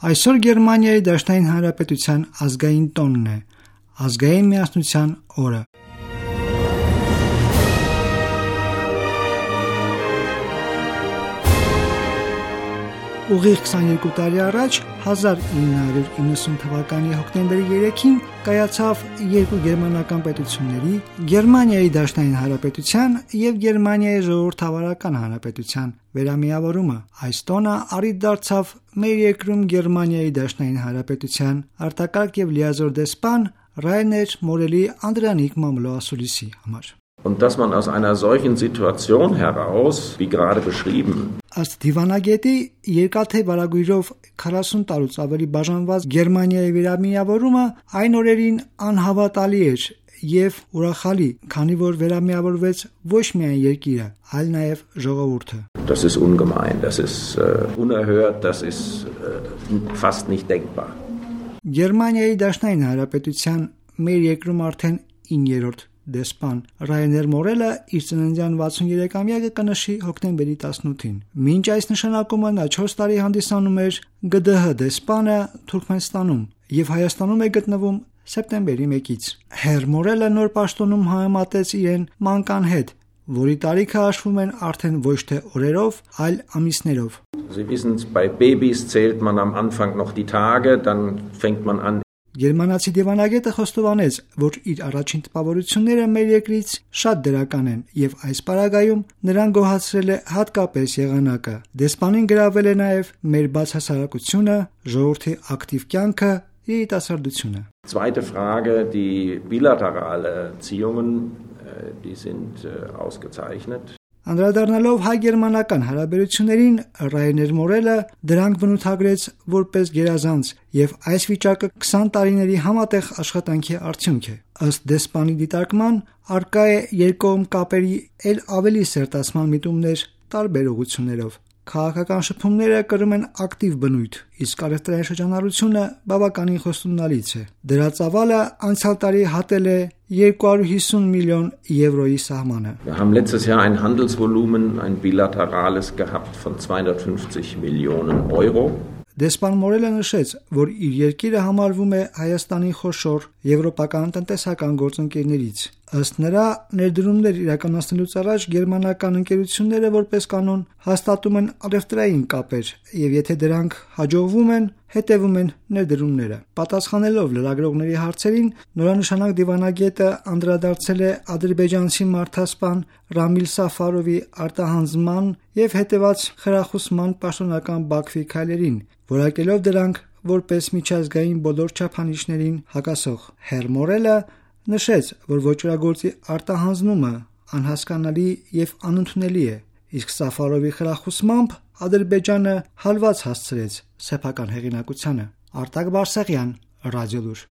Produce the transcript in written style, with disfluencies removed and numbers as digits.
Այսօր Գերմանիայի Դաշնային Հանրապետության ազգային տոնն է, ազգային միասնության օրը։ Ուղիղ 22 տարի առաջ 1990 թվականի հոկտեմբերի 3-ին կայացավ երկու գերմանական պետությունների՝ Գերմանիայի Դաշնային Հանրապետության և Գերմանիայի Ժողովրդավարական Հանրապետության վերամիավորումը։ Այս տոնը առիթ դարձավ մեր երկրում Գերմանիայի Դաշնային Հանրապետության արտակարգ և լիազոր դեսպան Ռայներ Մորելի անդրանիկ մամլո ասուլիսի համար։ Und dass man aus einer solchen Situation heraus, wie gerade beschrieben, ըստ դիվանագետի երկաթե վարագույրով 40 տարուց ավելի բաժանված Գերմանիայի վերամիավորումը այն օրերին անհավատալի էր և ուրախալի, քանի որ վերամիավորվեց ոչ միայն երկիրը, այլ նաև ժողովուրդը։ Das ist ungemein, das ist unerhört, das ist fast nicht denkbar. Գերմանիայի Դաշնային Հանրապետության մեր երկրում արդեն 9-րդ դեսպան Ռայներ Մորելը իր ծննդյան 63-ամյակը կնշի հոկտեմբերի 18-ին։ Մինչ այս նշանակումը նա 4 տարի հանդիսանում էր ԳԴՀ դեսպանը Թուրքմենստանում և Հայաստանում է գտնվում սեպտեմբերի 1-ից։ Հեր Մորելը նոր պաշտոնում համեմատեց իրեն մանկան հետ, որի տարիքը հաշվում են արդեն ոչ թե օրերով, այլ ամիսներով։ Sie wissen, bei Babys zählt man am Anfang noch die Tage, dann fängt man an. Գերմանացի դիվանագետը խոստովանեց, որ իր առաջին տպավորությունները մեր երկրից շատ դրական են և այս պարագայում նրան գոհացրել է հատկապես եղանակը։ Դեսպանին գրավել է նաև մեր բացահասարակությունը, ժողովրդի ակտիվ կյանքը, երիտասարդությունը։ Zweite Frage, die bilaterale Beziehungen, die sind ausgezeichnet. Անդրադառնալով հայ-գերմանական հարաբերություններին, Ռայներ Մորելը դրանք բնութագրեց որպես գերազանց և այս վիճակը 20 տարիների համատեղ աշխատանքի արդյունք է։ Ըստ դեսպանի դիտարկման, առկա է երկկողմ կապերի էլ ավելի սերտացման միտումներ տարբեր ուղղություններով։ Քաղաքական շփումները կրում են ակտիվ բնույթ, իսկ առևտրային շրջանառությունը բավականին խոստումնալից է։ Դրա ծավալը անցյալ տարի հատել է 250 միլիոն եվրոյի սահմանը։ Wir haben letztes Jahr ein Handelsvolumen, ein bilaterales gehabt von 250 Millionen Euro. Դեսպան Մորելը նշեց, որ իր երկիրը համարվում է Հայաստանի խոշոր եվրոպական տնտեսական գործընկերներից։ Ըստ նրա, ներդրումներ իրականացնելուց առաջ գերմանական ընկերությունները որպես կանոն հաստատում են առևտրային կապեր և եթե դրանք հաջողվում են, հետևում են ներդրումները։ Պատասխանելով լրագրողների հարցերին, նորանշանակ դիվանագետը անդրադարձել է ադրբեջանցի մարդասպան Ռամիլ Սաֆարովի արտահանձնման և հետևած խրախուսման պաշտոնական Բաքվի քայլերին, որակելով դրանք որպես միջազգային բոլոր չափանիշներին հակասող։ Հեր Մորելը նշեց, որ ոճրագործի արտահանձնումը անհասկանալի և անընդունելի է, իսկ Սաֆարովի խրախուսմամբ Ադրբեջանը հալված հասցրեց սեփական հեղինակությանը։ Արտակ Բարսեղյան, Ռադիոլուր։